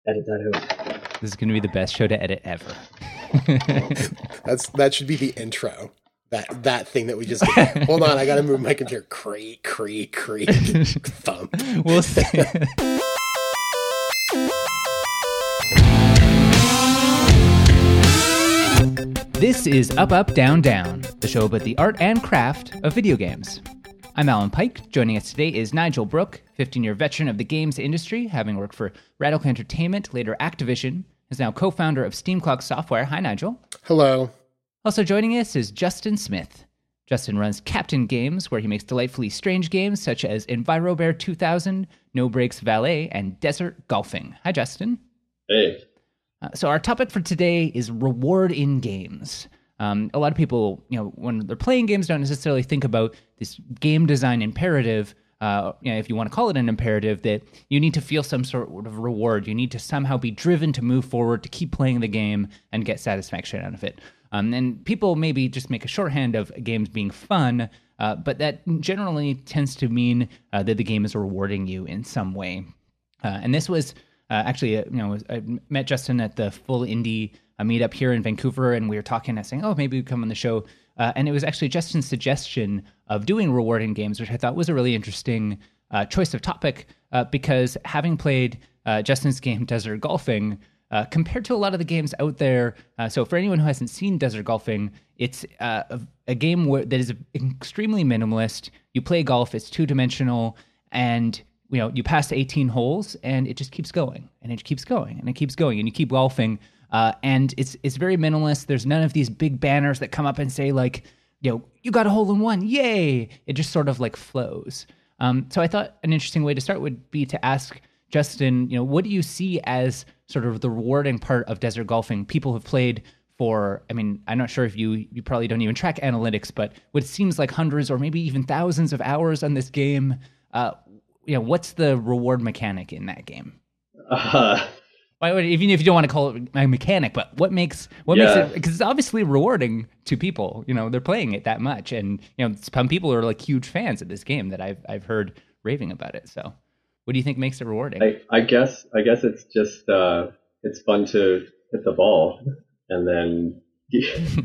edit that out. This is going to be the best show to edit ever. That should be the intro. That thing that we just did. Hold on, I gotta move my computer. Creak, thump. We'll see. This is Up, Up, Down, Down, the show about the art and craft of video games. I'm Alan Pike. Joining us today is Nigel Brooke, 15-year veteran of the games industry, having worked for Radical Entertainment, later Activision, is now co-founder of Steam Clock Software. Hi, Nigel. Hello. Also joining us is Justin Smith. Justin runs Captain Games, where he makes delightfully strange games such as EnviroBear 2000, No Brakes Valet, and Desert Golfing. Hi, Justin. Hey. So our topic for today is reward in games. A lot of people, when they're playing games, don't necessarily think about this game design imperative, if you want to call it an imperative, that you need to feel some sort of reward. You need to somehow be driven to move forward, to keep playing the game and get satisfaction out of it. And people maybe just make a shorthand of games being fun, but that generally tends to mean that the game is rewarding you in some way. And this was actually, I met Justin at the Full Indie meetup here in Vancouver, and we were talking and saying, maybe we come on the show. And it was actually Justin's suggestion of doing rewarding games, which I thought was a really interesting choice of topic, because having played Justin's game, Desert Golfing, compared to a lot of the games out there, so for anyone who hasn't seen Desert Golfing, it's a game that is extremely minimalist. You play golf, it's two-dimensional, and you pass 18 holes, and it just keeps going, and it keeps going, and it keeps going, and you keep golfing. And it's very minimalist. There's none of these big banners that come up and say like, you got a hole in one, yay! It just sort of like flows. So I thought an interesting way to start would be to ask Justin, what do you see as sort of the rewarding part of Desert Golfing? People have played for, I'm not sure if you probably don't even track analytics, but what seems like hundreds or maybe even thousands of hours on this game. What's the reward mechanic in that game? Even if you don't want to call it a mechanic, but what makes it, because it's obviously rewarding to people. They're playing it that much, and some people are like huge fans of this game that I've heard raving about it. So, what do you think makes it rewarding? I guess it's just it's fun to hit the ball, and then you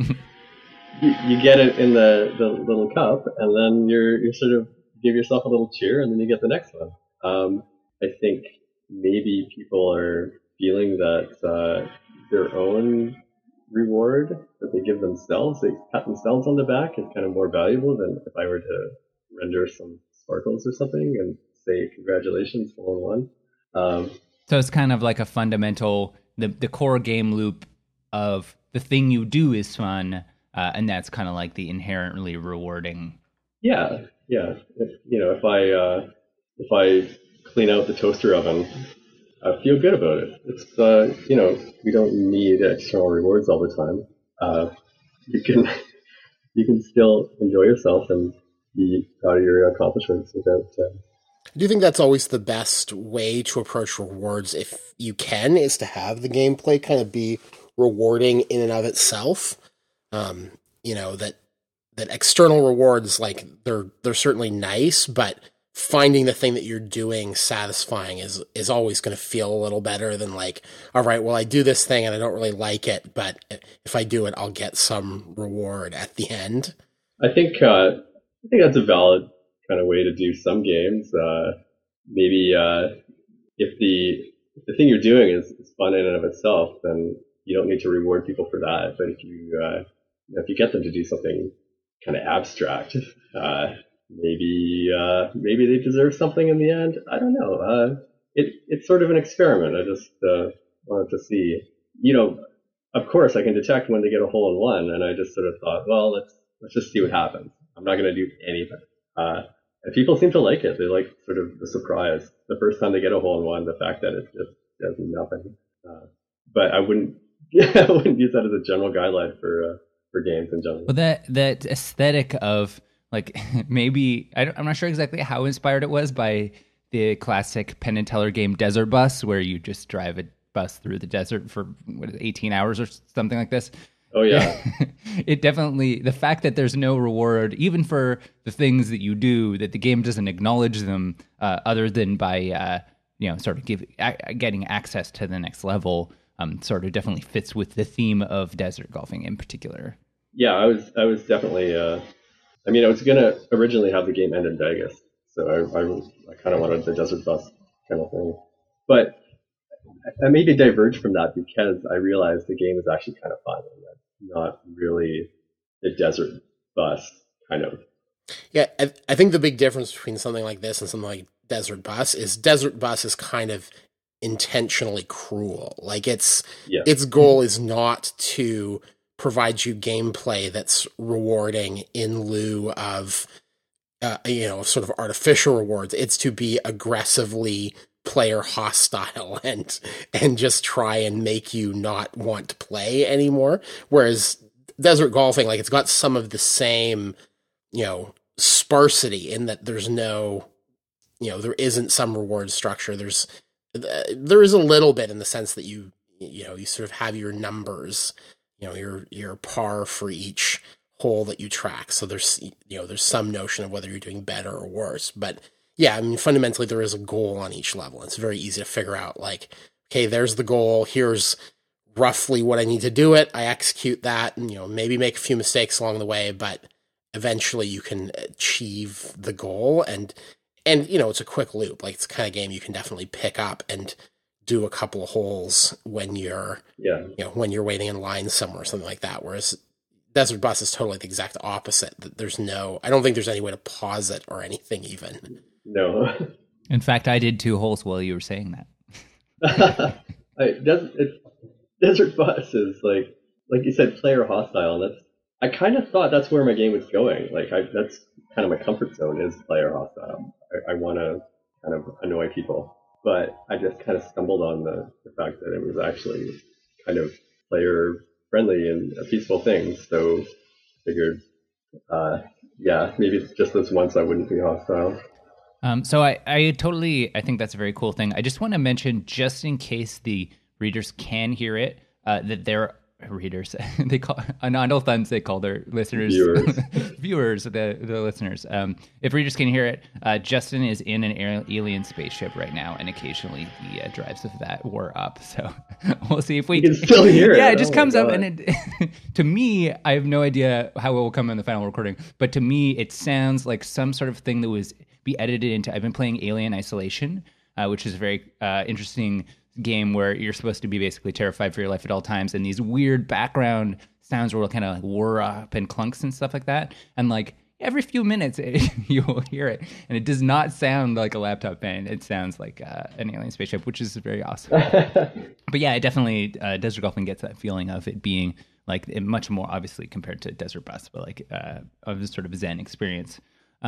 get it in the little cup, and then you're sort of give yourself a little cheer, and then you get the next one. I think maybe people are feeling that their own reward that they give themselves, they pat themselves on the back, is kind of more valuable than if I were to render some sparkles or something and say congratulations, hole in one. So it's kind of like a fundamental, the core game loop of the thing you do is fun, and that's kind of like the inherently rewarding. Yeah. If I clean out the toaster oven, I feel good about it. It's we don't need external rewards all the time. You can still enjoy yourself and be proud of your accomplishments without. Do you think that's always the best way to approach rewards, if you can, is to have the gameplay kind of be rewarding in and of itself? That external rewards, like they're certainly nice, but finding the thing that you're doing satisfying is always going to feel a little better than like, all right, well, I do this thing and I don't really like it, but if I do it, I'll get some reward at the end. I think that's a valid kind of way to do some games. Maybe if the thing you're doing is fun in and of itself, then you don't need to reward people for that. But if you get them to do something kind of abstract, maybe they deserve something in the end. I don't know. It's sort of an experiment. I just wanted to see. Of course, I can detect when they get a hole in one, and I just sort of thought, well, let's just see what happens. I'm not going to do anything. And people seem to like it. They like sort of the surprise. The first time they get a hole in one, the fact that it just does nothing. But I wouldn't use that as a general guideline for games in general. Well, that aesthetic of like maybe I'm not sure exactly how inspired it was by the classic Penn and Teller game Desert Bus, where you just drive a bus through the desert for 18 hours or something like this. Oh yeah. It definitely, the fact that there's no reward even for the things that you do, that the game doesn't acknowledge them other than by sort of getting access to the next level sort of definitely fits with the theme of desert golfing in particular. Yeah, I was definitely. I mean, I was gonna originally have the game end in Vegas, so I kind of wanted the desert bus kind of thing, but I maybe diverged from that because I realized the game is actually kind of fun and that's not really the desert bus kind of. Yeah, I think the big difference between something like this and something like Desert Bus is kind of intentionally cruel. Like its goal is not to provide you gameplay that's rewarding in lieu of sort of artificial rewards. It's to be aggressively player hostile and just try and make you not want to play anymore. Whereas desert golfing, like, it's got some of the same, sparsity in that there's no, there isn't some reward structure. There is a little bit in the sense that you sort of have your numbers, your par for each hole that you track. So there's some notion of whether you're doing better or worse. But yeah, I mean, fundamentally there is a goal on each level. It's very easy to figure out, like, okay, there's the goal. Here's roughly what I need to do it. I execute that and, maybe make a few mistakes along the way, but eventually you can achieve the goal. And it's a quick loop. Like, it's the kind of game you can definitely pick up and do a couple of holes when you're, when you're waiting in line somewhere or something like that. Whereas Desert Bus is totally the exact opposite. I don't think there's any way to pause it or anything even. No. In fact, I did 2 holes while you were saying that. Desert Bus is like you said, player hostile. And I kind of thought that's where my game was going. Like, that's kind of my comfort zone is player hostile. I want to kind of annoy people, but I just kind of stumbled on the fact that it was actually kind of player friendly and a peaceful thing. So figured, maybe just this once I wouldn't be hostile. So I think that's a very cool thing. I just want to mention, just in case the readers can hear it, that they're readers. They call Anandal they call their listeners viewers, the listeners. If readers can hear it, Justin is in an alien spaceship right now, and occasionally the drives of that were up. So we'll see if we can still hear it. Yeah, it just comes up, and to me, I have no idea how it will come in the final recording, but to me, it sounds like some sort of thing that was be edited into. I've been playing Alien Isolation, which is a very interesting game where you're supposed to be basically terrified for your life at all times, and these weird background sounds will kind of like whir up and clunks and stuff like that, and like every few minutes you will hear it, and it does not sound like a laptop fan. It sounds like an alien spaceship, which is very awesome. But yeah, it definitely Desert Golfing gets that feeling of it being like much more obviously compared to Desert Bus, but like of a sort of Zen experience.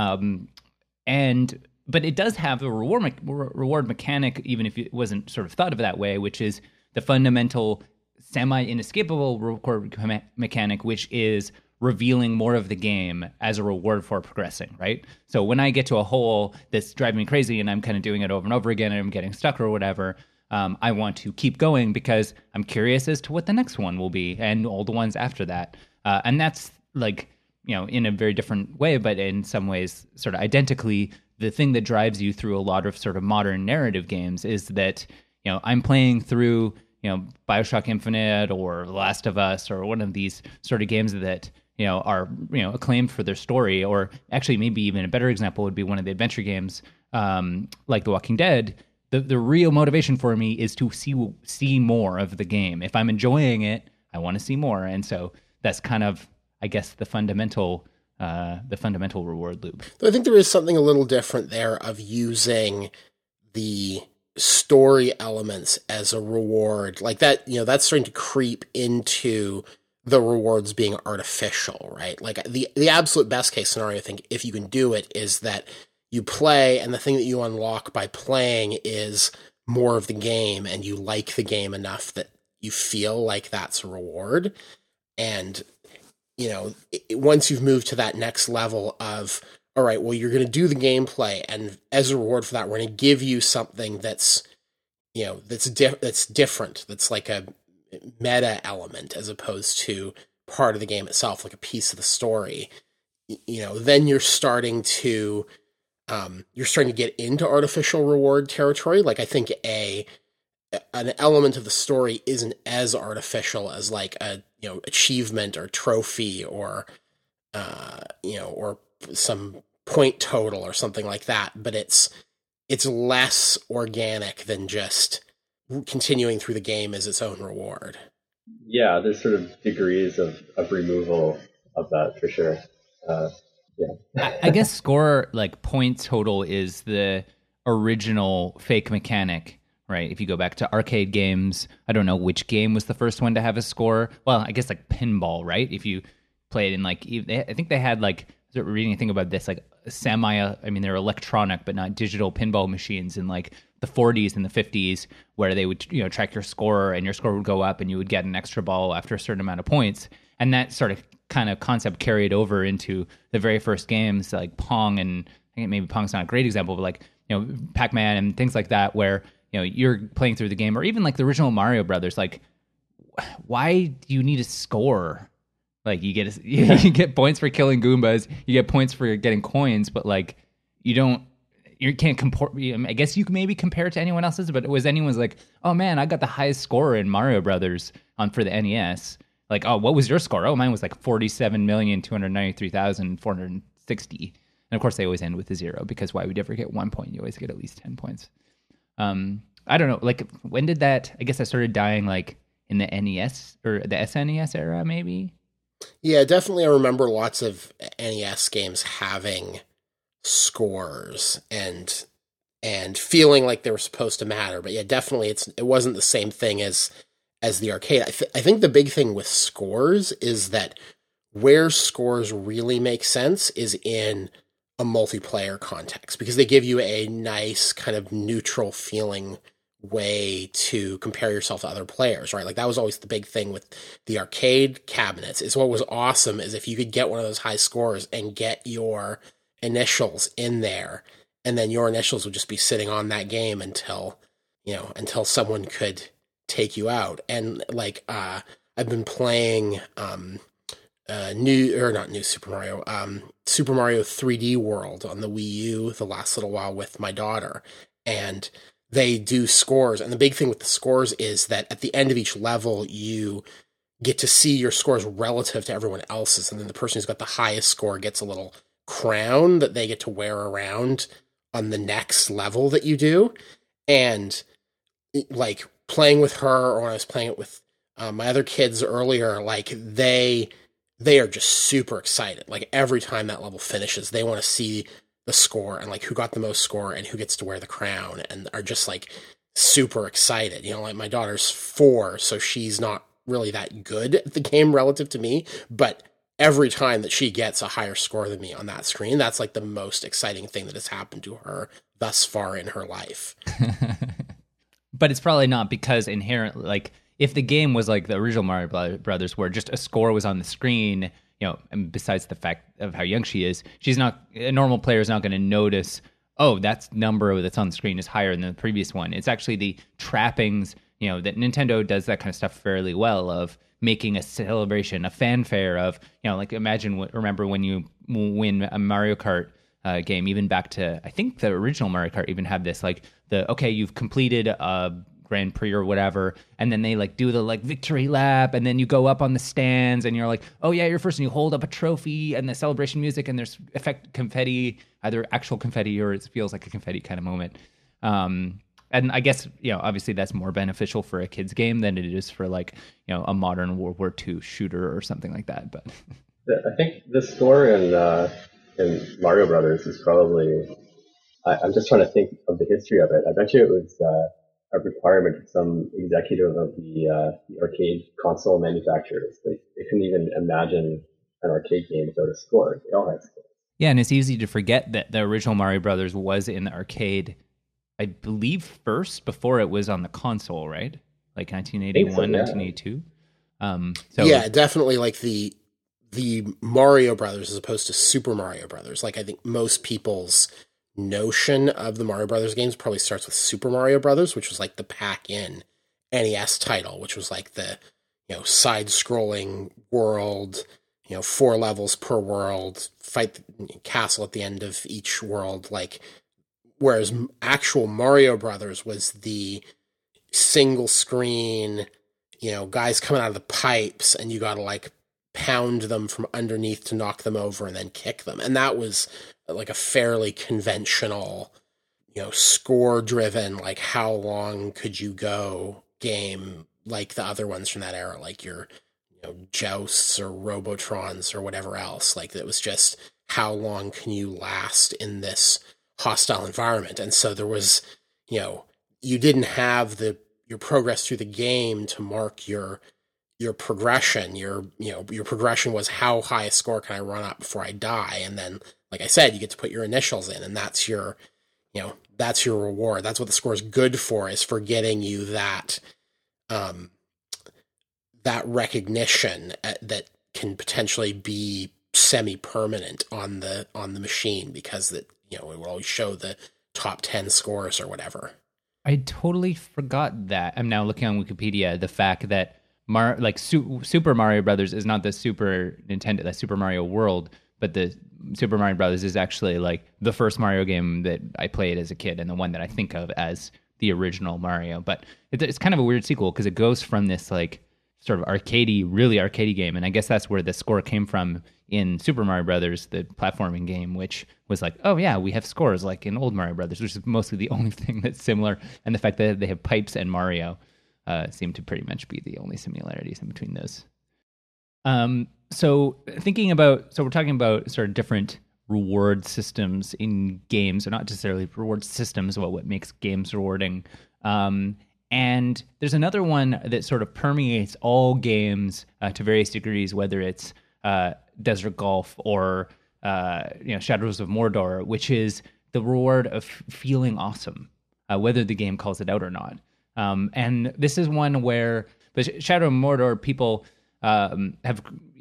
But it does have a reward mechanic, even if it wasn't sort of thought of that way, which is the fundamental semi-inescapable reward mechanic, which is revealing more of the game as a reward for progressing, right? So when I get to a hole that's driving me crazy and I'm kind of doing it over and over again and I'm getting stuck or whatever, I want to keep going because I'm curious as to what the next one will be and all the ones after that. And that's like, in a very different way, but in some ways sort of identically, the thing that drives you through a lot of sort of modern narrative games is that, I'm playing through, BioShock Infinite or The Last of Us or one of these sort of games that, are, acclaimed for their story, or actually maybe even a better example would be one of the adventure games, like The Walking Dead. The real motivation for me is to see more of the game. If I'm enjoying it, I want to see more. And so that's kind of, I guess, the fundamental reward loop. I think there is something a little different there of using the story elements as a reward. Like that, that's starting to creep into the rewards being artificial, right? Like the absolute best case scenario, I think, if you can do it, is that you play and the thing that you unlock by playing is more of the game, and you like the game enough that you feel like that's a reward. And once you've moved to that next level of, all right, well, you're going to do the gameplay, and as a reward for that, we're going to give you something that's, that's different. That's like a meta element as opposed to part of the game itself, like a piece of the story. Then you're starting to you're starting to get into artificial reward territory. Like I think an element of the story isn't as artificial as like a achievement or trophy or or some point total or something like that, but it's less organic than just continuing through the game as its own reward. Yeah, there's sort of degrees of removal of that for sure. I guess score, like point total, is the original fake mechanic, right? If you go back to arcade games, I don't know which game was the first one to have a score. Well, I guess like pinball, right? If you played in like, I think they had like, I was reading a thing about this, like they're electronic but not digital pinball machines in like the 40s and the 50s, where they would track your score, and your score would go up and you would get an extra ball after a certain amount of points. And that sort of kind of concept carried over into the very first games like Pong, and I think maybe Pong's not a great example, but like Pac-Man and things like that, where you're playing through the game, or even like the original Mario Brothers. Like, why do you need a score? Like you get points for killing Goombas, you get points for getting coins, but like you can't compare. I guess you can maybe compare it to anyone else's, but anyone's like, oh man, I got the highest score in Mario Brothers for the NES. Like, oh, what was your score? Oh, mine was like 47,293,460. And of course, they always end with a 0, because why would you ever get 1 point? You always get at least 10 points. I don't know. Like, when did that? I guess I started dying like in the NES or the SNES era, maybe. Yeah, definitely. I remember lots of NES games having scores and feeling like they were supposed to matter. But yeah, definitely, it wasn't the same thing as the arcade. I think the big thing with scores is that where scores really make sense is in a multiplayer context, because they give you a nice kind of neutral feeling way to compare yourself to other players, right? Like that was always the big thing with the arcade cabinets. Is what was awesome is if you could get one of those high scores and get your initials in there, and then your initials would just be sitting on that game until someone could take you out. And like I've been playing Super Mario 3D World on the Wii U the last little while with my daughter, and they do scores. And the big thing with the scores is that at the end of each level, you get to see your scores relative to everyone else's. And then the person who's got the highest score gets a little crown that they get to wear around on the next level that you do. And like playing with her, or when I was playing it with my other kids earlier, like they are just super excited. Like every time that level finishes, they want to see the score and like who got the most score and who gets to wear the crown, and are just like super excited. Like my daughter's 4, so she's not really that good at the game relative to me, but every time that she gets a higher score than me on that screen, that's like the most exciting thing that has happened to her thus far in her life. But it's probably not because inherently, like if the game was like the original Mario Brothers, where just a score was on the screen, and besides the fact of how young she is, a normal player is not going to notice, oh, that number that's on the screen is higher than the previous one. It's actually the trappings, that Nintendo does that kind of stuff fairly well, of making a celebration, a fanfare of, like remember when you win a Mario Kart game, even back to, I think the original Mario Kart even had this, like you've completed a Grand Prix or whatever, and then they like do the like victory lap, and then you go up on the stands and you're like, oh yeah, you're first, and you hold up a trophy and the celebration music, and there's confetti, either actual confetti or it feels like a confetti kind of moment. And I guess, obviously that's more beneficial for a kid's game than it is for like, a modern World War II shooter or something like that. But I think the score in Mario Brothers is probably, I'm just trying to think of the history of it. I bet you it was a requirement for some executive of the arcade console manufacturers. They couldn't even imagine an arcade game without a score. They all had scores. Yeah, and it's easy to forget that the original Mario Brothers was in the arcade, I believe, first before it was on the console, right? Like 1981, so, yeah. 1982. Yeah, definitely like the Mario Brothers as opposed to Super Mario Brothers. Like I think most people's notion of the Mario Brothers games probably starts with Super Mario Brothers, which was like the pack-in NES title, which was like the side-scrolling world, 4 levels per world, fight the castle at the end of each world, like, whereas actual Mario Brothers was the single screen, guys coming out of the pipes and you gotta like pound them from underneath to knock them over and then kick them. And that was like a fairly conventional, score driven, like how long could you go game, like the other ones from that era, like your Jousts or Robotrons or whatever else. Like, it was just how long can you last in this hostile environment. And so there was, you didn't have your progress through the game to mark your progression. Your progression was how high a score can I run up before I die. And then, like I said, you get to put your initials in, and that's your reward. That's what the score is good for, is for getting you that, that recognition that can potentially be semi-permanent on the machine, because it will always show the top 10 scores or whatever. I totally forgot that. I'm now looking on Wikipedia, the fact that Super Mario Brothers is not the Super Nintendo, the Super Mario World, but the Super Mario Brothers is actually like the first Mario game that I played as a kid, and the one that I think of as the original Mario. But it's kind of a weird sequel, because it goes from this like sort of really arcadey game, and I guess that's where the score came from in Super Mario Brothers, the platforming game, which was like, oh yeah, we have scores like in old Mario Brothers, which is mostly the only thing that's similar, and the fact that they have pipes and Mario seem to pretty much be the only similarities in between those. So we're talking about sort of different reward systems in games, or not necessarily reward systems, about what makes games rewarding. And there's another one that sort of permeates all games to various degrees, whether it's Desert Golf or Shadows of Mordor, which is the reward of feeling awesome, whether the game calls it out or not. And this is one where, but Shadow of Mordor, people have,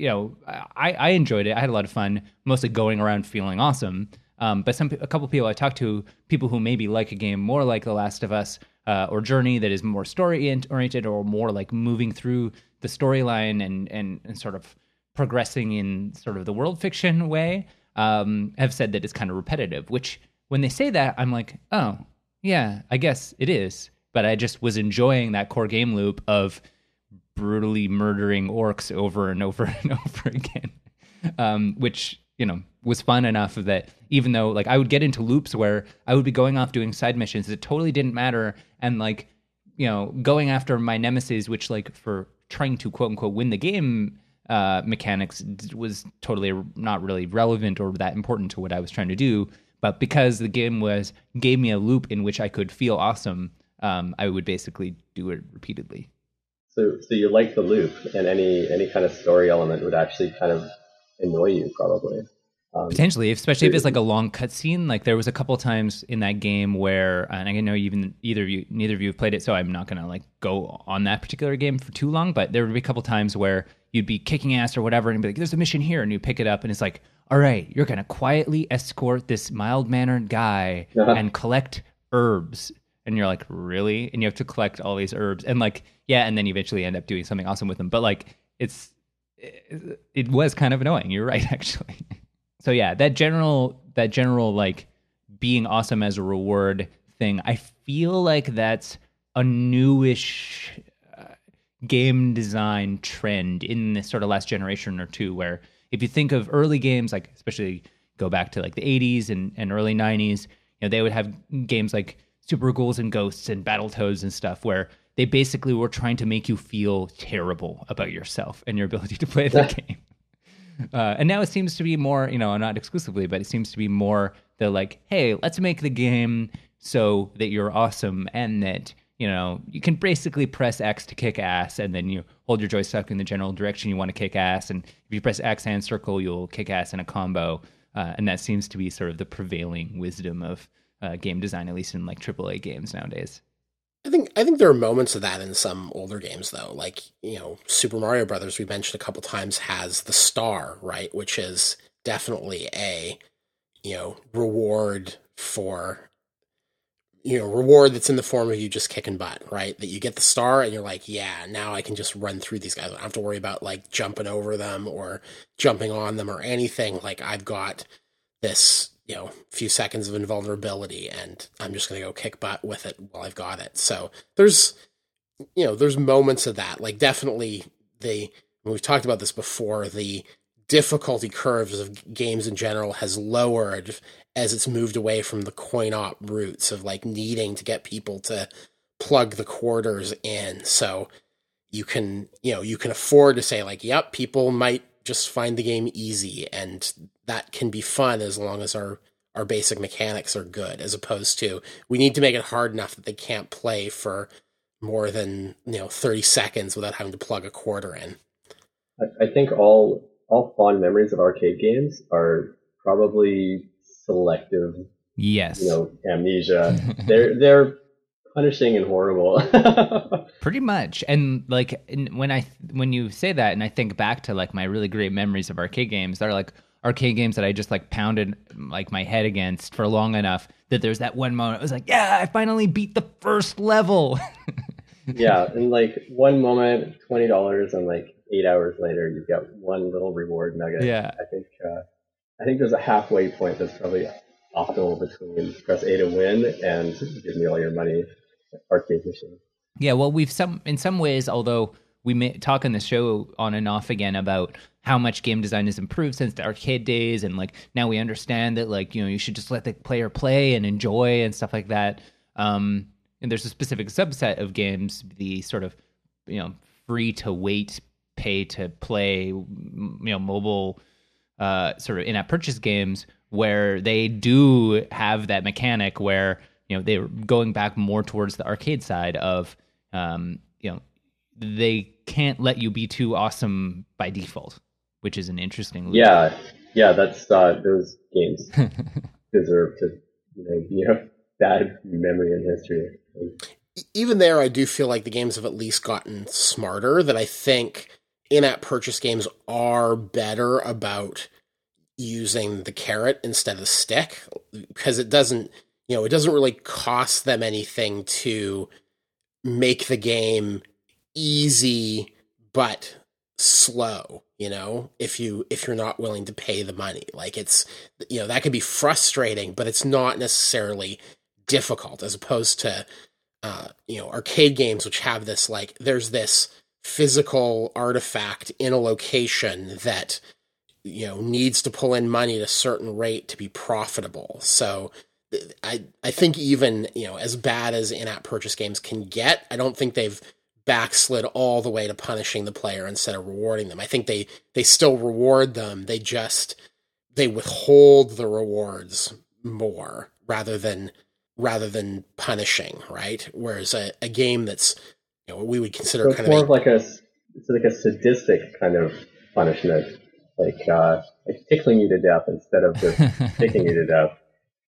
I enjoyed it. I had a lot of fun, mostly going around feeling awesome. But a couple people I talked to, people who maybe like a game more like The Last of Us, or Journey, that is more story oriented, or more like moving through the storyline and sort of progressing in sort of the world fiction way, have said that it's kind of repetitive, which when they say that, I'm like, oh yeah, I guess it is. But I just was enjoying that core game loop of brutally murdering orcs over and over and over again, which, was fun enough that even though like I would get into loops where I would be going off doing side missions that totally didn't matter, and like, going after my nemesis, which like for trying to quote unquote win the game mechanics was totally not really relevant or that important to what I was trying to do. But because the game gave me a loop in which I could feel awesome, I would basically do it repeatedly. So you like the loop, and any kind of story element would actually kind of annoy you, probably. Potentially, especially if it's like a long cutscene. Like there was a couple times in that game where, and I know neither of you have played it, so I'm not gonna like go on that particular game for too long. But there would be a couple times where you'd be kicking ass or whatever, and be like, "There's a mission here," and you pick it up, and it's like, "All right, you're gonna quietly escort this mild-mannered guy and collect herbs." And you're like, really? And you have to collect all these herbs, and like, yeah, and then you eventually end up doing something awesome with them. But like, it was kind of annoying. You're right, actually. So yeah, that general like being awesome as a reward thing, I feel like that's a newish game design trend in this sort of last generation or two, where if you think of early games, like especially go back to like the 80s and early 90s, they would have games like Super Ghouls and Ghosts and Battletoads and stuff, where they basically were trying to make you feel terrible about yourself and your ability to play the game. And now it seems to be more, not exclusively, but it seems to be more the like, hey, let's make the game so that you're awesome, and that, you can basically press X to kick ass, and then you hold your joystick in the general direction you want to kick ass, and if you press X and circle, you'll kick ass in a combo. And that seems to be sort of the prevailing wisdom of game design, at least in like AAA games nowadays. I think there are moments of that in some older games, though. Like, Super Mario Brothers, we mentioned a couple times, has the star, right? Which is definitely a, reward for, reward that's in the form of you just kicking butt, right? That you get the star and you're like, yeah, now I can just run through these guys. I don't have to worry about like jumping over them or jumping on them or anything. Like I've got this, few seconds of invulnerability and I'm just going to go kick butt with it while I've got it. So there's moments of that. Like definitely we've talked about this before, the difficulty curves of games in general has lowered as it's moved away from the coin op roots of like needing to get people to plug the quarters in. So you can afford to say like, yep, people might just find the game easy, and that can be fun as long as our basic mechanics are good, as opposed to we need to make it hard enough that they can't play for more than 30 seconds without having to plug a quarter in. I think all fond memories of arcade games are probably selective. Yes. Amnesia. They're punishing and horrible. Pretty much. And like when you say that, and I think back to like my really great memories of arcade games, they're like arcade games that I just like pounded like my head against for long enough that there's that one moment I was like, yeah, I finally beat the first level. Yeah, and like one moment, $20, and like 8 hours later, you get one little reward nugget. Yeah, I think there's a halfway point that's probably optimal between press A to win and give me all your money arcade machine. Yeah, well, in some ways, although we may talk on the show on and off again about how much game design has improved since the arcade days, and like now we understand that like you should just let the player play and enjoy and stuff like that. And there's a specific subset of games, the sort of free to wait, pay to play, mobile sort of in-app purchase games, where they do have that mechanic where they're going back more towards the arcade side of they can't let you be too awesome by default, which is an interesting loop. Yeah, that's those games deserve to be a bad memory in history. Even there, I do feel like the games have at least gotten smarter, that I think in-app purchase games are better about using the carrot instead of the stick, because it doesn't really cost them anything to make the game easy but slow, if you're not willing to pay the money. Like it's that could be frustrating, but it's not necessarily difficult, as opposed to arcade games, which have this like there's this physical artifact in a location that needs to pull in money at a certain rate to be profitable. So I think even as bad as in-app purchase games can get, I don't think they've backslid all the way to punishing the player instead of rewarding them. I think they still reward them. They withhold the rewards more rather than punishing, right? Whereas a game that's what we would consider so it's kind more of like a sadistic kind of punishment, like tickling you to death instead of just kicking you to death.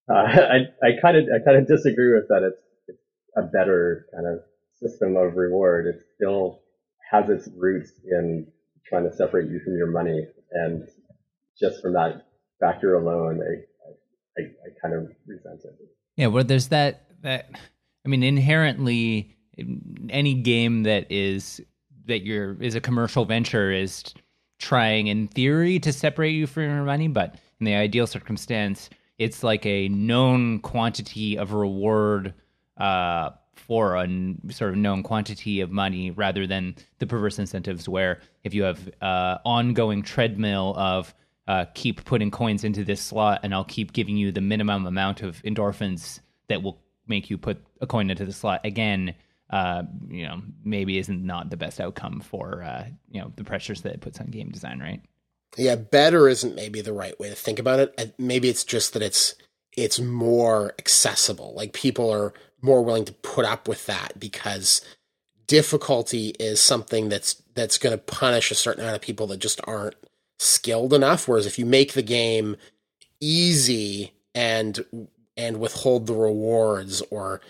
I kind of disagree with that. It's a better kind of system of reward. It still has its roots in trying to separate you from your money, and just from that factor alone, I kind of resent it. Yeah, well, there's that. I mean, inherently, any game that is a commercial venture is trying, in theory, to separate you from your money, but in the ideal circumstance, it's like a known quantity of reward for a sort of known quantity of money, rather than the perverse incentives where if you have ongoing treadmill of keep putting coins into this slot and I'll keep giving you the minimum amount of endorphins that will make you put a coin into the slot again, maybe isn't not the best outcome for, the pressures that it puts on game design, right? Yeah, better isn't maybe the right way to think about it. Maybe it's just that it's more accessible. Like people are more willing to put up with that because difficulty is something that's going to punish a certain amount of people that just aren't skilled enough. Whereas if you make the game easy and withhold the rewards or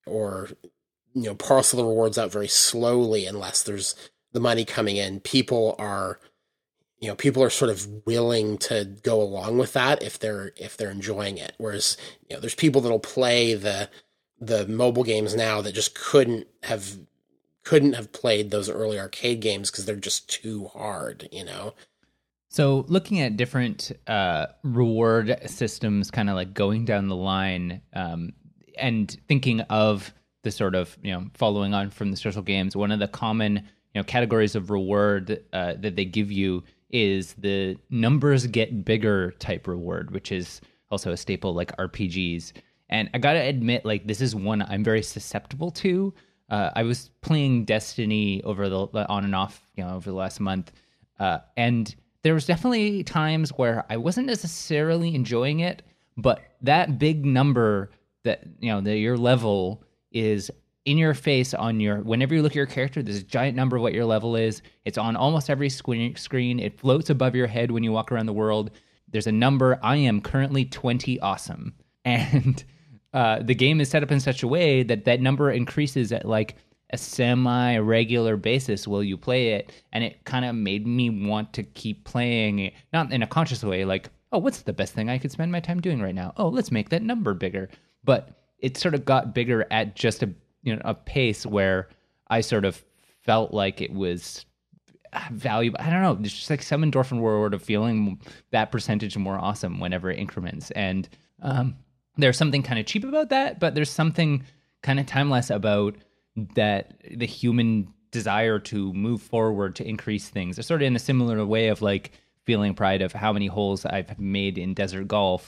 parcel the rewards out very slowly, unless there's the money coming in, people are sort of willing to go along with that if they're enjoying it. Whereas, there's people that'll play the the mobile games now that just couldn't have played those early arcade games because they're just too hard, you know? So looking at different reward systems, kind of like going down the line, and thinking of the sort of, following on from the social games, one of the common, categories of reward that they give you is the numbers get bigger type reward, which is also a staple like RPGs. And I gotta admit, like, this is one I'm very susceptible to. I was playing Destiny over the on and off, over the last month, and there was definitely times where I wasn't necessarily enjoying it, but that big number that your level is in your face on your, whenever you look at your character, there's a giant number of what your level is. It's on almost every screen. It floats above your head when you walk around the world. There's a number. I am currently 20 awesome. And the game is set up in such a way that that number increases at like a semi-regular basis while you play it. And it kind of made me want to keep playing it, not in a conscious way, like, oh, what's the best thing I could spend my time doing right now? Oh, let's make that number bigger. But it sort of got bigger at just a pace where I sort of felt like it was valuable. I don't know. There's just like some endorphin reward of feeling that percentage more awesome whenever it increments. And there's something kind of cheap about that, but there's something kind of timeless about that, the human desire to move forward, to increase things. It's sort of in a similar way of like feeling pride of how many holes I've made in Desert Golf,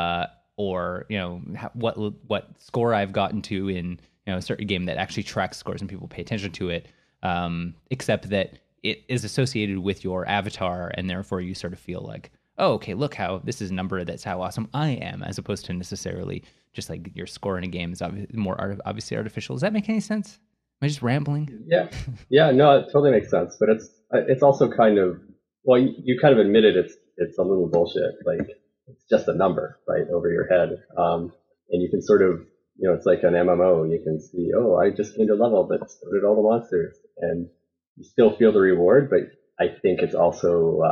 or what score I've gotten to in a certain game that actually tracks scores and people pay attention to it, except that it is associated with your avatar, and therefore you sort of feel like, oh, okay, look how this is a number, that's how awesome I am, as opposed to necessarily just like your score in a game is obviously artificial. Does that make any sense? Am I just rambling? Yeah, no, it totally makes sense. But it's also kind of, well, you kind of admitted it's a little bullshit. Like, it's just a number, right, over your head. And you can sort of, it's like an MMO. You can see, oh, I just gained a level, but so did all the monsters. And you still feel the reward, but I think it's also,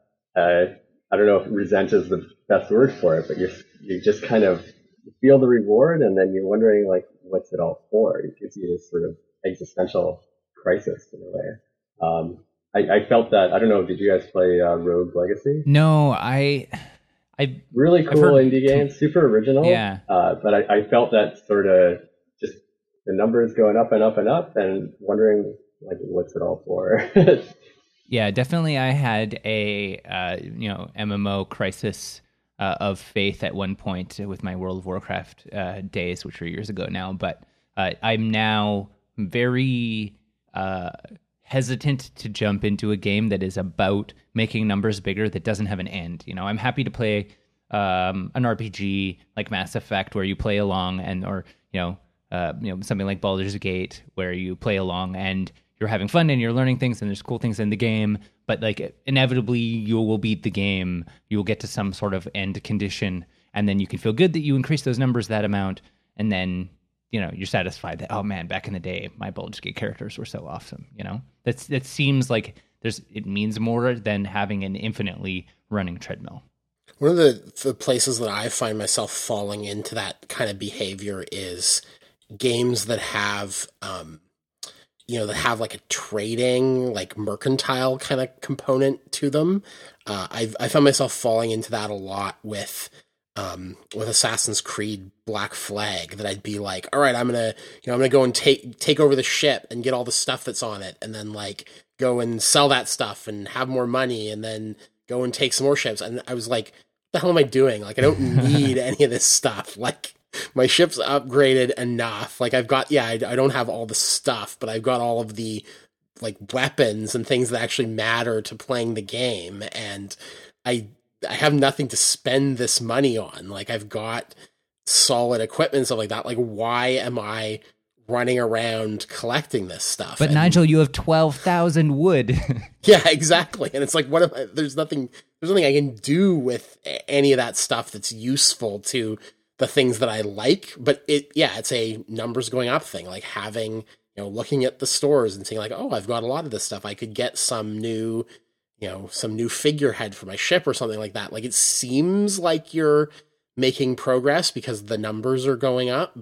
I don't know if resent is the best word for it, but you just kind of feel the reward, and then you're wondering, like, what's it all for? It gives you this sort of existential crisis in a way. I felt that. I don't know. Did you guys play Rogue Legacy? No, I really cool indie game, super original. Yeah. But I felt that sort of just the numbers going up and up and up, and wondering, like, what's it all for? Yeah, definitely. I had a MMO crisis of faith at one point with my World of Warcraft days, which were years ago now. But I'm now very hesitant to jump into a game that is about making numbers bigger, that doesn't have an end. I'm happy to play an RPG like Mass Effect where you play along, or something like Baldur's Gate where you play along and you're having fun and you're learning things and there's cool things in the game, but like inevitably you will beat the game. You will get to some sort of end condition, and then you can feel good that you increase those numbers that amount, and then you're satisfied that, oh man, back in the day my Baldur's Gate characters were so awesome. That seems like it means more than having an infinitely running treadmill. One of the places that I find myself falling into that kind of behavior is games that have that have like a trading, like mercantile kind of component to them. I found myself falling into that a lot with Assassin's Creed Black Flag, that I'd be like, all right, I'm gonna go and take over the ship and get all the stuff that's on it, and then like go and sell that stuff and have more money, and then go and take some more ships. And I was like, what the hell am I doing? Like, I don't need any of this stuff. Like, my ship's upgraded enough. Like, I've got, I don't have all the stuff, but I've got all of the like weapons and things that actually matter to playing the game. And I have nothing to spend this money on. Like, I've got solid equipment and stuff like that. Like, why am I running around collecting this stuff? But Nigel, you have 12,000 wood. Yeah, exactly. And it's like, there's nothing I can do with any of that stuff that's useful to the things that I like. But it's a numbers going up thing, like having, looking at the stores and seeing like, oh, I've got a lot of this stuff. I could get some new figurehead for my ship or something like that. Like, it seems like you're making progress because the numbers are going up, but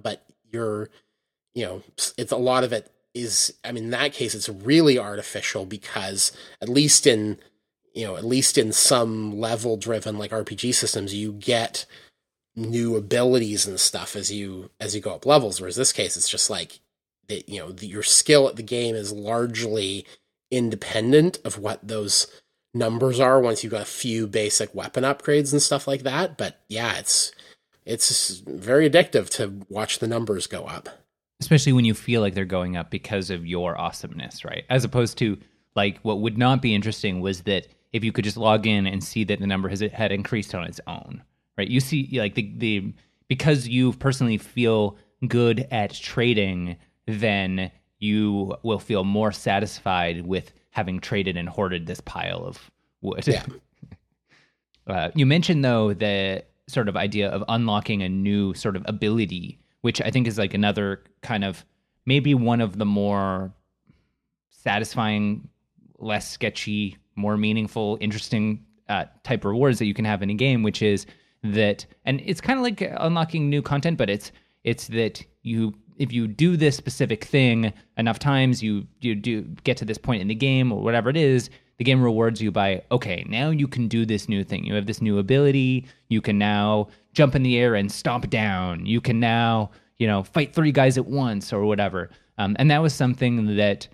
you're, it's a lot of it is, I mean, in that case, it's really artificial because at least in some level driven like RPG systems, you get new abilities and stuff as you go up levels. Whereas this case, it's just like that, your skill at the game is largely independent of what those numbers are once you've got a few basic weapon upgrades and stuff like that. But yeah, it's very addictive to watch the numbers go up. Especially when you feel like they're going up because of your awesomeness, right? As opposed to, like, what would not be interesting was that if you could just log in and see that the number had increased on its own, right? You see, like, the because you personally feel good at trading, then you will feel more satisfied with having traded and hoarded this pile of wood. Yeah. You mentioned, though, the sort of idea of unlocking a new sort of ability, which I think is like another kind of maybe one of the more satisfying, less sketchy, more meaningful, interesting type rewards that you can have in a game, which is that, and it's kind of like unlocking new content, but it's that if you do this specific thing enough times, you do get to this point in the game or whatever it is, the game rewards you by, okay, now you can do this new thing. You have this new ability. You can now jump in the air and stomp down. You can now, fight 3 guys at once or whatever. And that was something that,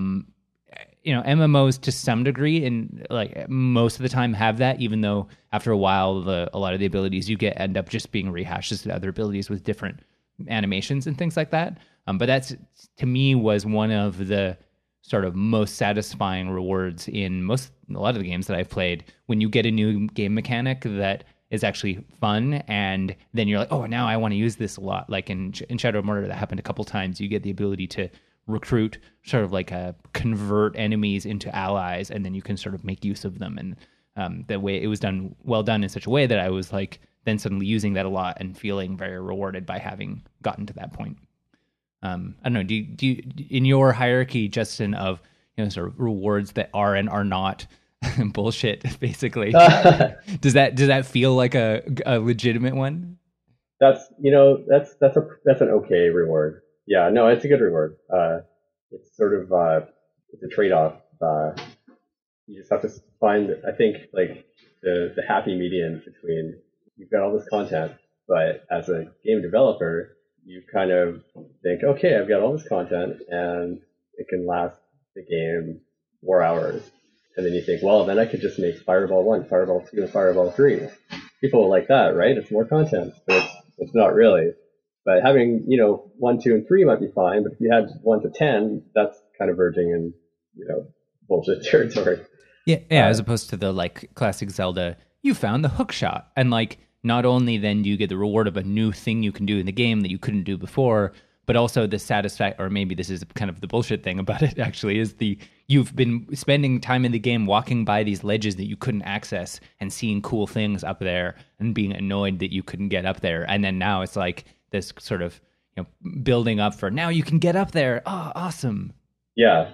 MMOs to some degree, and like most of the time have that, even though after a while, a lot of the abilities you get end up just being rehashes to other abilities with different animations and things like that. But that's, to me, was one of the sort of most satisfying rewards in a lot of the games that I've played, when you get a new game mechanic that is actually fun, and then you're like, oh, now I want to use this a lot. Like in Shadow of Mordor, that happened a couple times. You get the ability to recruit, sort of like convert enemies into allies, and then you can sort of make use of them. And the way it was done, well done in such a way that I was like then suddenly using that a lot and feeling very rewarded by having gotten to that point. I don't know. Do you in your hierarchy, Justin, of sort of rewards that are and are not bullshit, basically? Does that feel like a legitimate one? That's an okay reward. Yeah, no, it's a good reward. It's sort of it's a trade-off. You just have to find, I think, like the happy median between, you've got all this content, but as a game developer, you kind of think, okay, I've got all this content and it can last the game 4 hours. And then you think, well, then I could just make Fireball 1, Fireball 2, and Fireball 3. People will like that, right? It's more content, but it's not really. But having, 1, 2, and 3 might be fine, but if you had 1 to 10, that's kind of verging in, bullshit territory. Yeah, as opposed to the like classic Zelda, you found the hook shot, and like, not only then do you get the reward of a new thing you can do in the game that you couldn't do before, but also the satisfaction, or maybe this is kind of the bullshit thing about it actually, is you've been spending time in the game walking by these ledges that you couldn't access and seeing cool things up there and being annoyed that you couldn't get up there. And then now it's like this sort of, building up for, now you can get up there. Oh, awesome. Yeah.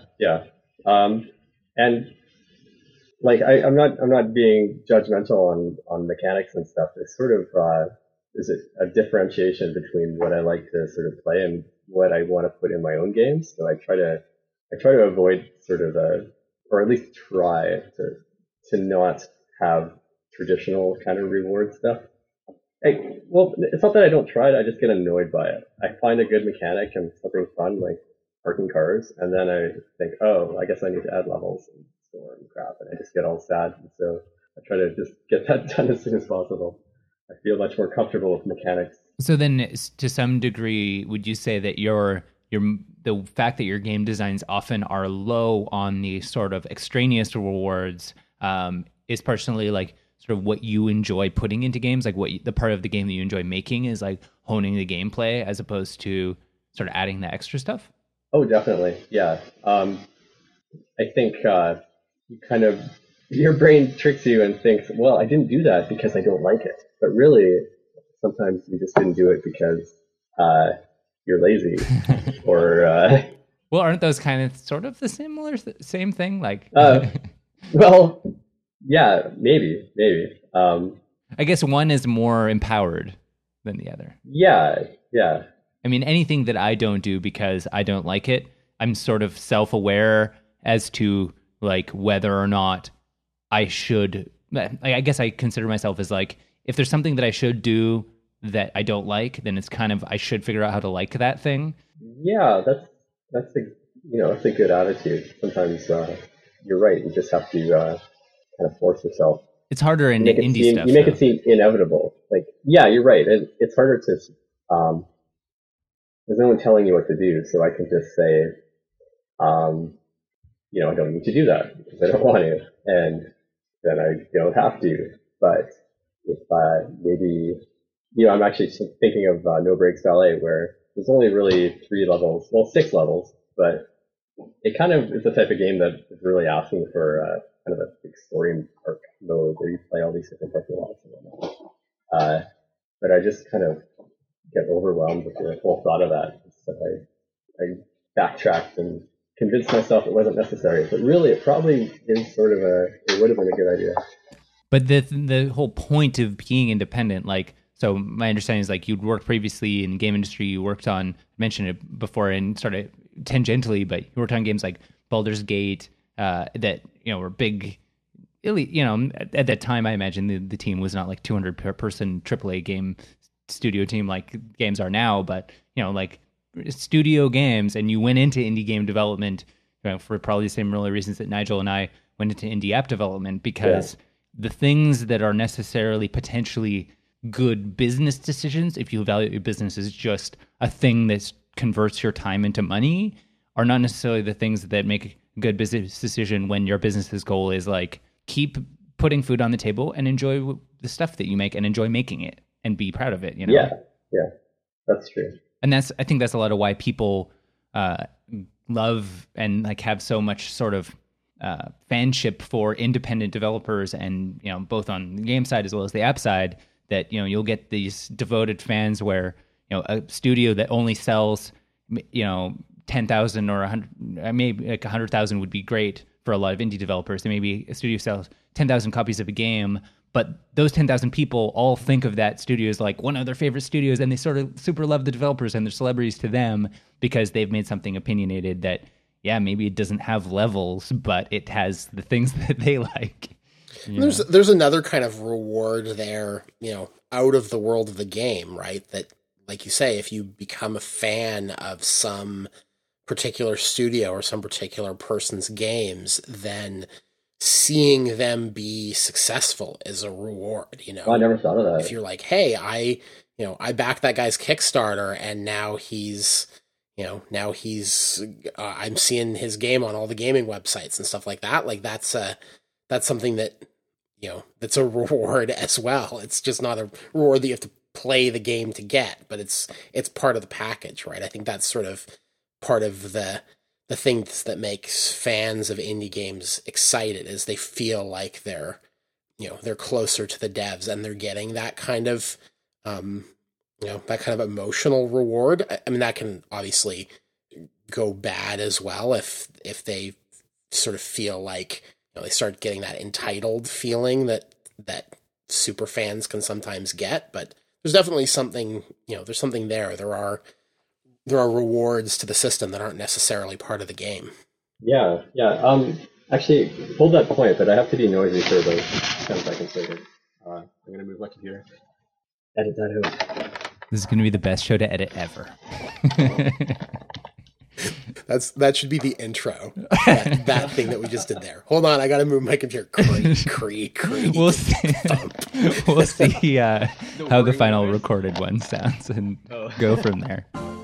And like, I'm not being judgmental on mechanics and stuff. There's sort of there's a differentiation between what I like to sort of play and what I want to put in my own games. So I try to avoid sort of or at least try to not have traditional kind of reward stuff. Well, it's not that I don't try it. I just get annoyed by it. I find a good mechanic and something fun like parking cars, and then I think, oh, I guess I need to add levels and store and crap, and I just get all sad. And so I try to just get that done as soon as possible. I feel much more comfortable with mechanics. So then, to some degree, would you say that the fact that your game designs often are low on the sort of extraneous rewards is personally like sort of what you enjoy putting into games, like the part of the game that you enjoy making is like honing the gameplay as opposed to sort of adding the extra stuff? Oh, definitely. Yeah. I think your brain tricks you and thinks, well, I didn't do that because I don't like it. But really, sometimes you just didn't do it because you're lazy or... Well, aren't those kind of sort of the same thing? Like, well, yeah, maybe. I guess one is more empowered than the other. Yeah. I mean, anything that I don't do because I don't like it, I'm sort of self-aware as to like whether or not I should. I guess I consider myself as like, if there's something that I should do that I don't like, then it's kind of, I should figure out how to like that thing. Yeah, that's a that's a good attitude. Sometimes you're right. You just have to kind of force yourself. It's harder in indie stuff. You make it seem inevitable. Like, yeah, you're right. It's harder to. There's no one telling you what to do, so I can just say, I don't need to do that because I don't want to, and then I don't have to. But if maybe, I'm actually thinking of No Breaks Ballet, where there's only really 6 levels, but it kind of is the type of game that is really asking for kind of a big story arc mode where you play all these different parts of the lives and whatnot. But I just kind of get overwhelmed with the whole thought of that. So I backtracked and convinced myself it wasn't necessary. But really, it probably is it would have been a good idea. But the whole point of being independent, like, so my understanding is like you'd worked previously in the game industry. You worked on, mentioned it before and sort of tangentially, but you worked on games like Baldur's Gate that, were big. At that time, I imagine the team was not like 200 per person AAA game studio team like games are now, but like studio games, and you went into indie game development for probably the same really reasons that Nigel and I went into indie app development, because the things that are necessarily potentially good business decisions, if you evaluate your business as just a thing that converts your time into money, are not necessarily the things that make a good business decision when your business's goal is like keep putting food on the table and enjoy the stuff that you make and enjoy making it and be proud of it. Yeah, that's true. And I think that's a lot of why people love and like have so much sort of fanship for independent developers, and both on the game side as well as the app side, that you'll get these devoted fans where a studio that only sells 10,000 or 100, maybe like 100,000 would be great for a lot of indie developers. There may be a studio sells 10,000 copies of a game, but those 10,000 people all think of that studio as like one of their favorite studios, and they sort of super love the developers and they're celebrities to them because they've made something opinionated that, maybe it doesn't have levels, but it has the things that they like. There's another kind of reward there, out of the world of the game, right? That, like you say, if you become a fan of some particular studio or some particular person's games, then seeing them be successful is a reward, I never thought of that. If you're like, hey, I backed that guy's Kickstarter, and now he's I'm seeing his game on all the gaming websites and stuff like that. Like that's something that, that's a reward as well. It's just not a reward that you have to play the game to get, but it's part of the package, right? I think that's sort of part of the things that makes fans of indie games excited, is they feel like they're closer to the devs and they're getting that kind of, that kind of emotional reward. I mean, that can obviously go bad as well if they sort of feel like, they start getting that entitled feeling that super fans can sometimes get. But there's definitely something, there's something there. There are rewards to the system that aren't necessarily part of the game. Yeah. Actually, hold that point, but I have to be noisy for about 10 seconds later. I'm going to move my computer. Edit that out. This is going to be the best show to edit ever. That should be the intro. That thing that we just did there. Hold on, I got to move my computer. Creak. We'll see. We'll see how the final recorded one sounds and go from there.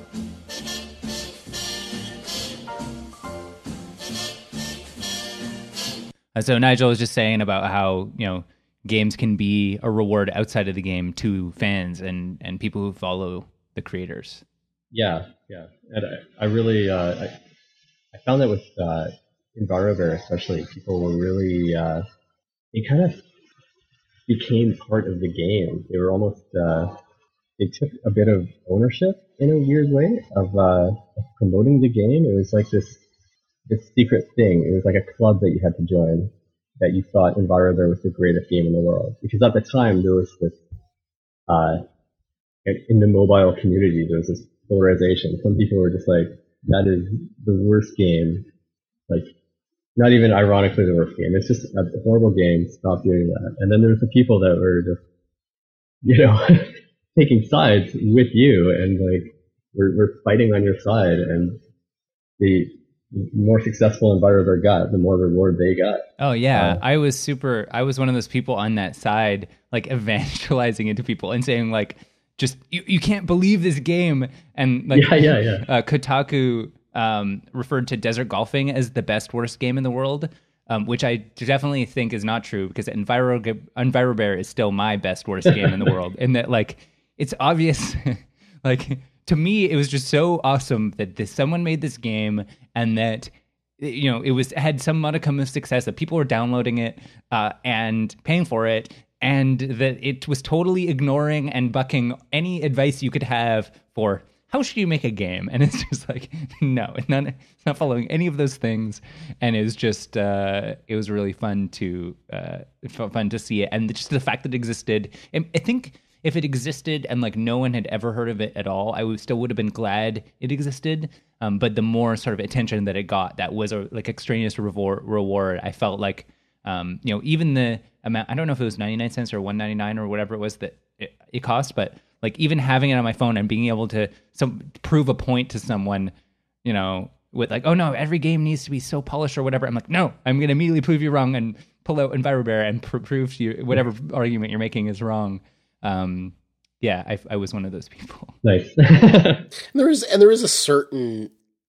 So Nigel was just saying about how, games can be a reward outside of the game to fans and people who follow the creators. Yeah. And I really, I found that with Envirovare especially, people were really, they kind of became part of the game. They were almost, they took a bit of ownership in a weird way of promoting the game. It was like this secret thing. It was like a club that you had to join, that you thought Envirovare was the greatest game in the world. Because at the time, there was this, in the mobile community, there was this polarization. Some people were just like, that is the worst game. Like, not even ironically the worst game. It's just a horrible game. Stop doing that. And then there's the people that were just, taking sides with you and like, we're fighting on your side. And the more successful environment got, the more reward they got. Oh yeah, I was one of those people on that side, like evangelizing it to people and saying like, just you can't believe this game, and like Kotaku referred to Desert Golfing as the best worst game in the world, which I definitely think is not true, because EnviroBear is still my best worst game in the world, and that like it's obvious, like. To me, it was just so awesome that someone made this game, and that it had some modicum of success, that people were downloading it and paying for it, and that it was totally ignoring and bucking any advice you could have for how should you make a game. And it's just like, no, it's not following any of those things. And it was just it was really fun to see it, and just the fact that it existed. I think if it existed and like no one had ever heard of it at all, I still would have been glad it existed. But the more sort of attention that it got, that was a like extraneous reward. I felt like, even the amount, I don't know if it was 99 cents or $1.99 or whatever it was that it cost, but like even having it on my phone and being able to prove a point to someone, with like, oh no, every game needs to be so polished or whatever. I'm like, no, I'm going to immediately prove you wrong and pull out EnviroBear and prove to you whatever argument you're making is wrong. I was one of those people. Nice. there is a certain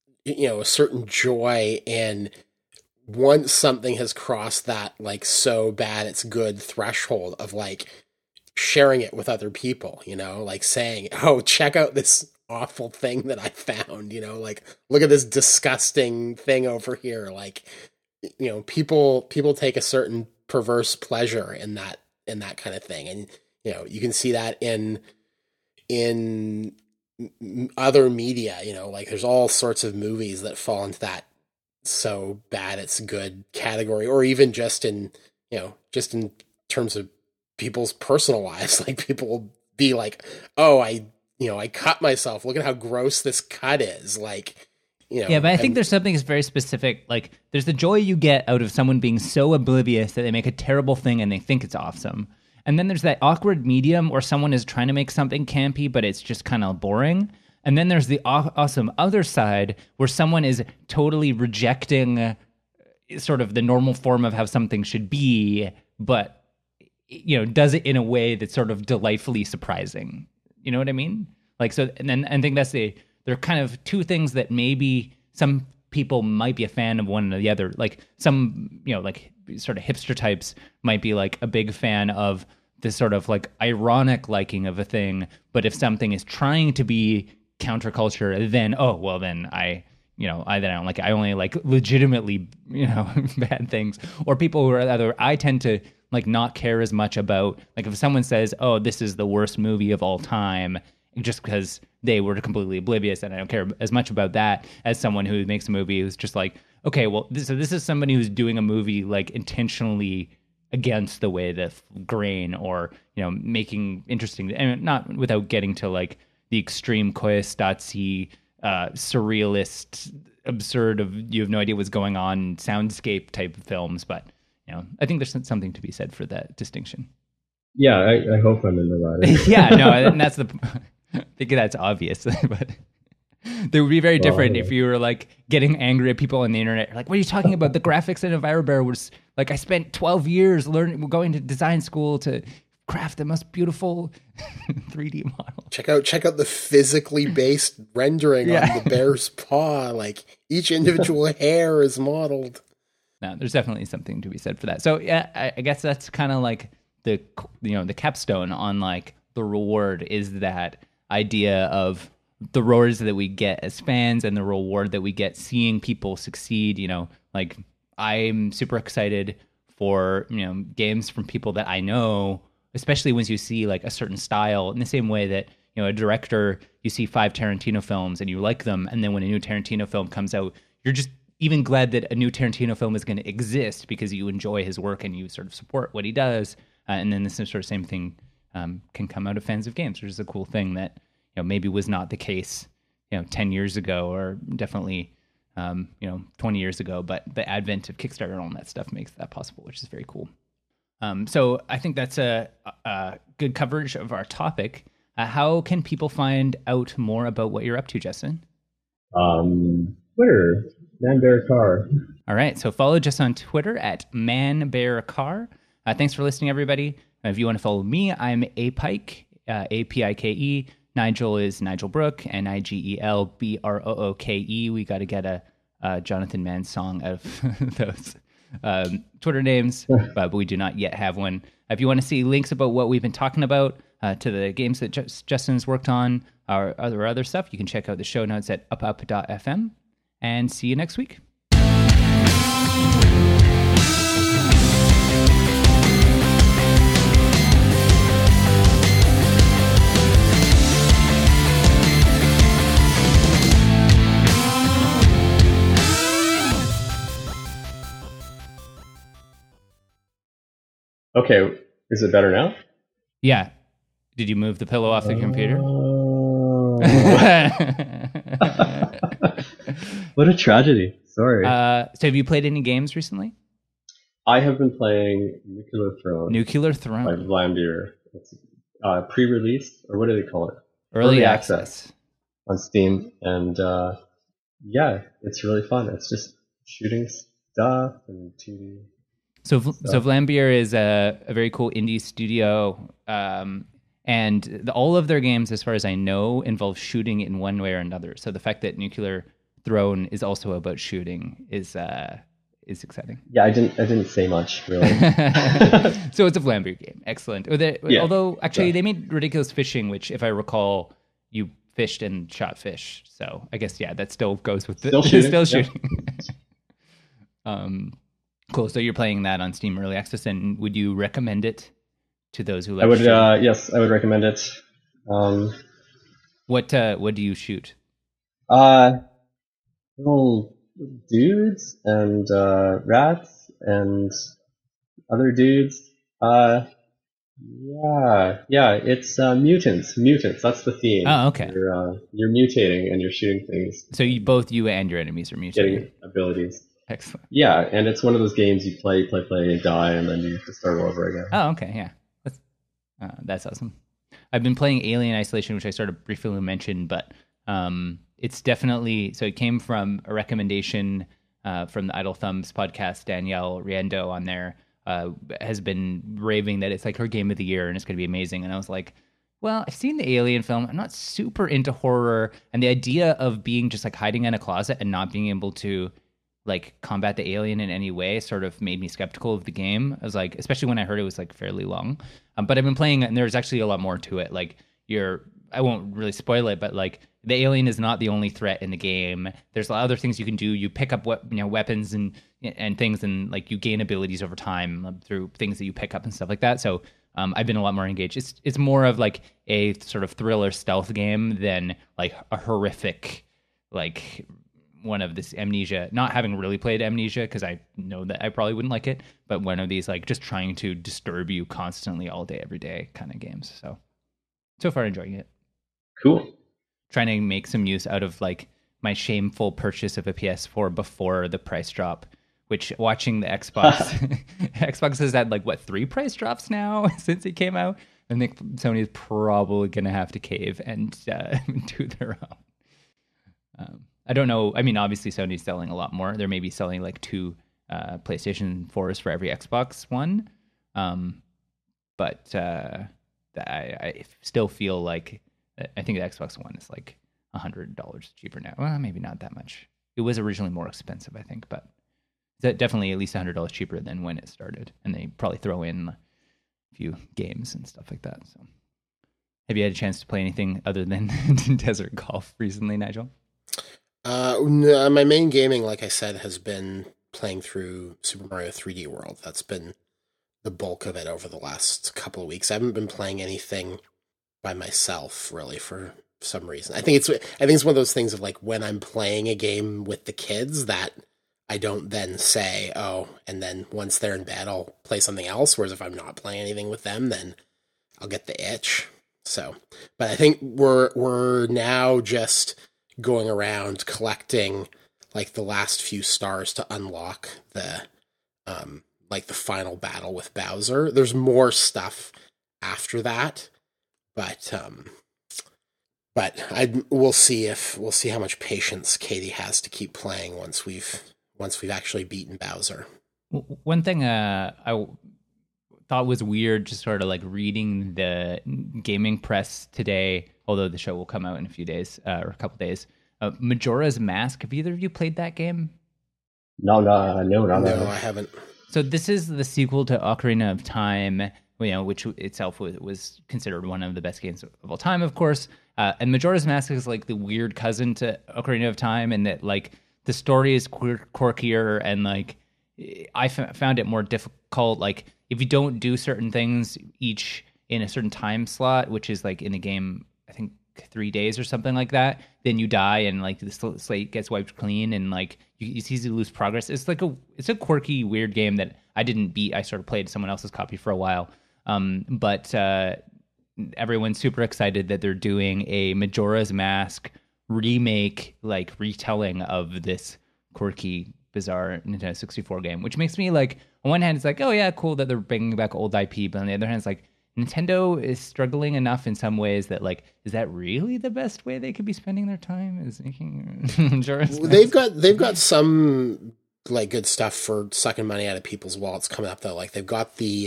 joy in once something has crossed that like so bad it's good threshold of like sharing it with other people, like saying, oh, check out this awful thing that I found, like look at this disgusting thing over here. Like, people take a certain perverse pleasure in that kind of thing. And you can see that in other media, like there's all sorts of movies that fall into that so bad it's good category, or even just in terms of people's personal lives. Like people will be like, oh, I cut myself. Look at how gross this cut is. Like, Yeah, but I think there's something that's very specific. Like there's the joy you get out of someone being so oblivious that they make a terrible thing and they think it's awesome. And then there's that awkward medium where someone is trying to make something campy, but it's just kind of boring. And then there's the awesome other side where someone is totally rejecting sort of the normal form of how something should be, but, does it in a way that's sort of delightfully surprising. You know what I mean? Like, so, and then I think they're kind of two things that maybe some people might be a fan of one or the other. Like some, like sort of hipster types might be like a big fan of this sort of like ironic liking of a thing. But if something is trying to be counterculture, then, I don't like it. I only like legitimately, bad things. Or people who are other, I tend to like not care as much about, like if someone says, oh, this is the worst movie of all time, just because they were completely oblivious, and I don't care as much about that as someone who makes a movie who's just like, okay, well, this is somebody who's doing a movie like intentionally against the way the grain, or making interesting, and not without getting to like the extreme Koyaanisqatsi, surrealist, absurd of you have no idea what's going on soundscape type of films, but I think there's something to be said for that distinction. Yeah, I hope I'm in the latter. Yeah, no, and that's I think that's obvious, but they would be very different if you were like getting angry at people on the internet. You're like, what are you talking about? The graphics in EnviroBear was like, I spent 12 years going to design school to craft the most beautiful 3D model. Check out the physically based rendering on the bear's paw. Like each individual hair is modeled. No, there's definitely something to be said for that. So yeah, I guess that's kind of like the capstone on like the reward, is that idea of the rewards that we get as fans and the reward that we get seeing people succeed. Like I'm super excited for games from people that I know, especially once you see like a certain style, in the same way that a director, you see 5 Tarantino films and you like them, and then when a new Tarantino film comes out, you're just even glad that a new Tarantino film is going to exist because you enjoy his work and you sort of support what he does. And then this sort of same thing can come out of fans of games, which is a cool thing that maybe was not the case 10 years ago, or definitely 20 years ago. But the advent of Kickstarter and all that stuff makes that possible, which is very cool. So I think that's a good coverage of our topic. How can people find out more about what you're up to, Justin? Twitter, ManBearCar. All right, so follow Justin on Twitter at ManBearCar. Thanks for listening, everybody. If you want to follow me, I'm Apike, Apike. Nigel is Nigel Brook, NigelBrooke. We got to get a Jonathan Mann song out of those Twitter names, but we do not yet have one. If you want to see links about what we've been talking about, to the games that Justin's worked on, or other stuff, you can check out the show notes at upup.fm. And see you next week. Okay, is it better now? Yeah. Did you move the pillow off the computer? What a tragedy. Sorry. So have you played any games recently? I have been playing Nuclear Throne. By Vlambeer. It's pre-release, or what do they call it? Early access. On Steam. And yeah, it's really fun. It's just shooting stuff and 2D. So Vlambeer is a very cool indie studio, and all of their games, as far as I know, involve shooting in one way or another. So the fact that Nuclear Throne is also about shooting is exciting. Yeah, I didn't say much really. So it's a Vlambeer game. Excellent. Although actually they made Ridiculous Fishing, which, if I recall, you fished and shot fish. So I guess that still goes with still shooting. Still shooting. Cool. So you're playing that on Steam Early Access, and would you recommend it to those who like? I would. Yes, I would recommend it. What do you shoot? Little dudes and rats and other dudes. Yeah. It's mutants. That's the theme. Oh, okay. You're mutating and you're shooting things. So you and your enemies are mutating. Getting abilities. Excellent. Yeah, and it's one of those games you play, and die, and then you have to start all over again. Oh, okay, yeah. That's awesome. I've been playing Alien Isolation, which I sort of briefly mentioned, but it's definitely... So it came from a recommendation from the Idle Thumbs podcast. Danielle Riendo on there has been raving that it's like her game of the year, and it's going to be amazing. And I was like, well, I've seen the Alien film. I'm not super into horror, and the idea of being just like hiding in a closet and not being able to like combat the alien in any way sort of made me skeptical of the game. I was like, especially when I heard it was like fairly long. But I've been playing it, and there's actually a lot more to it. Like I won't really spoil it, but like the alien is not the only threat in the game. There's other things you can do. You pick up weapons and things, and like you gain abilities over time through things that you pick up and stuff like that. So I've been a lot more engaged. It's more of like a sort of thriller stealth game than like a horrific like one of this Amnesia, not having really played Amnesia because I know that I probably wouldn't like it, but one of these like just trying to disturb you constantly all day, every day kind of games. So far enjoying it. Cool. Trying to make some use out of like my shameful purchase of a PS4 before the price drop, which watching the Xbox, Xbox has had like 3 price drops now since it came out. I think Sony is probably going to have to cave and do their own. I don't know. I mean, obviously Sony's selling a lot more. They may be selling like 2 PlayStation 4s for every Xbox One. But I still feel like I think the Xbox One is like $100 cheaper now. Well, maybe not that much. It was originally more expensive, I think, but it's definitely at least $100 cheaper than when it started. And they probably throw in a few games and stuff like that. So, have you had a chance to play anything other than Desert Golf recently, Nigel? No, my main gaming, like I said, has been playing through Super Mario 3D World. That's been the bulk of it over the last couple of weeks. I haven't been playing anything by myself, really, for some reason. I think it's one of those things of like when I'm playing a game with the kids that I don't then say, oh, and then once they're in bed, I'll play something else. Whereas if I'm not playing anything with them, then I'll get the itch. So, but I think we're now just going around collecting like the last few stars to unlock the like the final battle with Bowser. There's more stuff after that, but we'll see how much patience Katie has to keep playing once we've actually beaten Bowser. One thing I thought was weird, just sort of like reading the gaming press today, although the show will come out in a few days or a couple days. Majora's Mask. Have either of you played that game? No, I haven't. So this is the sequel to Ocarina of Time, which itself was considered one of the best games of all time, of course. And Majora's Mask is like the weird cousin to Ocarina of Time, in that like the story is quirkier, and like I found it more difficult. Like if you don't do certain things each in a certain time slot, which is like in the game, I think 3 days or something like that, then you die and like the slate gets wiped clean, and like it's easy to lose progress. It's a quirky, weird game that I didn't beat. I sort of played someone else's copy for a while. But everyone's super excited that they're doing a Majora's Mask remake, like retelling of this quirky, bizarre Nintendo 64 game, which makes me like, on one hand, it's like, oh yeah, cool that they're bringing back old IP, but on the other hand, it's like, Nintendo is struggling enough in some ways that like, is that really the best way they could be spending their time? Is making Majora's Mask? They've got some like good stuff for sucking money out of people's wallets coming up though. Like they've got the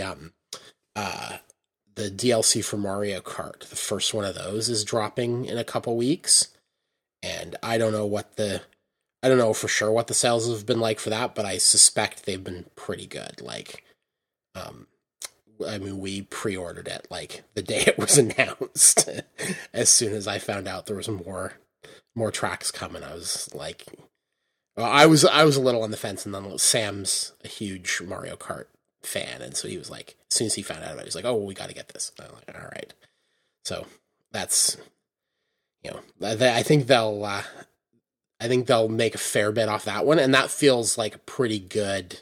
DLC for Mario Kart. The first one of those is dropping in a couple weeks, and I don't know for sure what the sales have been like for that, but I suspect they've been pretty good. Like, I mean, we pre-ordered it like the day it was announced. As soon as I found out there was more tracks coming, I was like, well, I was a little on the fence, and then Sam's a huge Mario Kart fan, and so he was like, as soon as he found out about it, he was like, oh, well, we got to get this. And I'm like, all right. So that's, I think they'll make a fair bit off that one, and that feels like a pretty good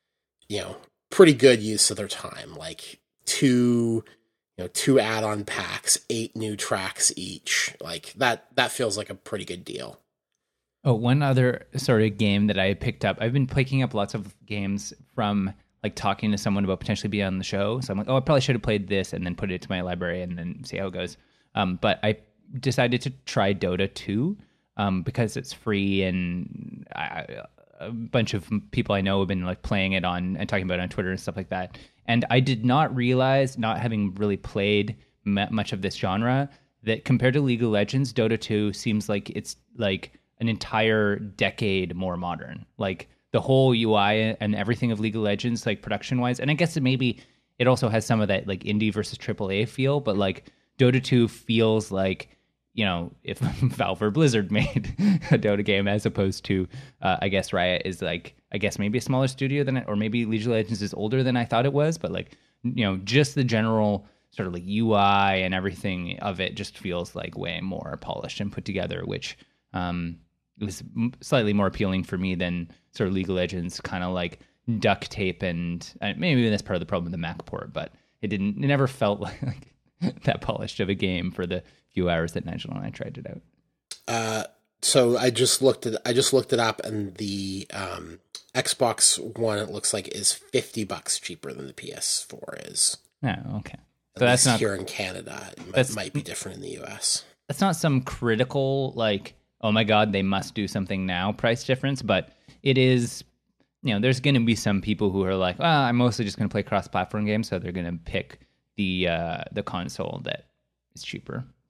use of their time. Like two add-on packs, 8 new tracks each. Like that feels like a pretty good deal. Oh, one other sort of game that I picked up. I've been picking up lots of games from like talking to someone about potentially being on the show. So I'm like, oh, I probably should have played this and then put it to my library and then see how it goes. But I decided to try Dota 2 because it's free, and a bunch of people I know have been like playing it on and talking about it on Twitter and stuff like that. And I did not realize, not having really played much of this genre, that compared to League of Legends, Dota 2 seems like it's like an entire decade more modern. Like the whole UI and everything of League of Legends, like production wise. And I guess maybe it also has some of that like indie versus AAA feel, but like Dota 2 feels like, if Valve or Blizzard made a Dota game, as opposed to, I guess Riot is like, I guess maybe a smaller studio than it, or maybe League of Legends is older than I thought it was, but like, just the general sort of like UI and everything of it just feels like way more polished and put together, which was slightly more appealing for me than sort of League of Legends kind of like duct tape, and maybe that's part of the problem with the Mac port, but it never felt like that polished of a game for the few hours that Nigel and I tried it out. So I just looked it up, and the Xbox One, it looks like, is $50 cheaper than the PS4 is. Oh, okay. So that's not here in Canada. It might be different in the US. That's not some critical like, oh my God, they must do something now price difference, but it is. There's going to be some people who are like, I'm mostly just going to play cross-platform games, so they're going to pick the console that is cheaper.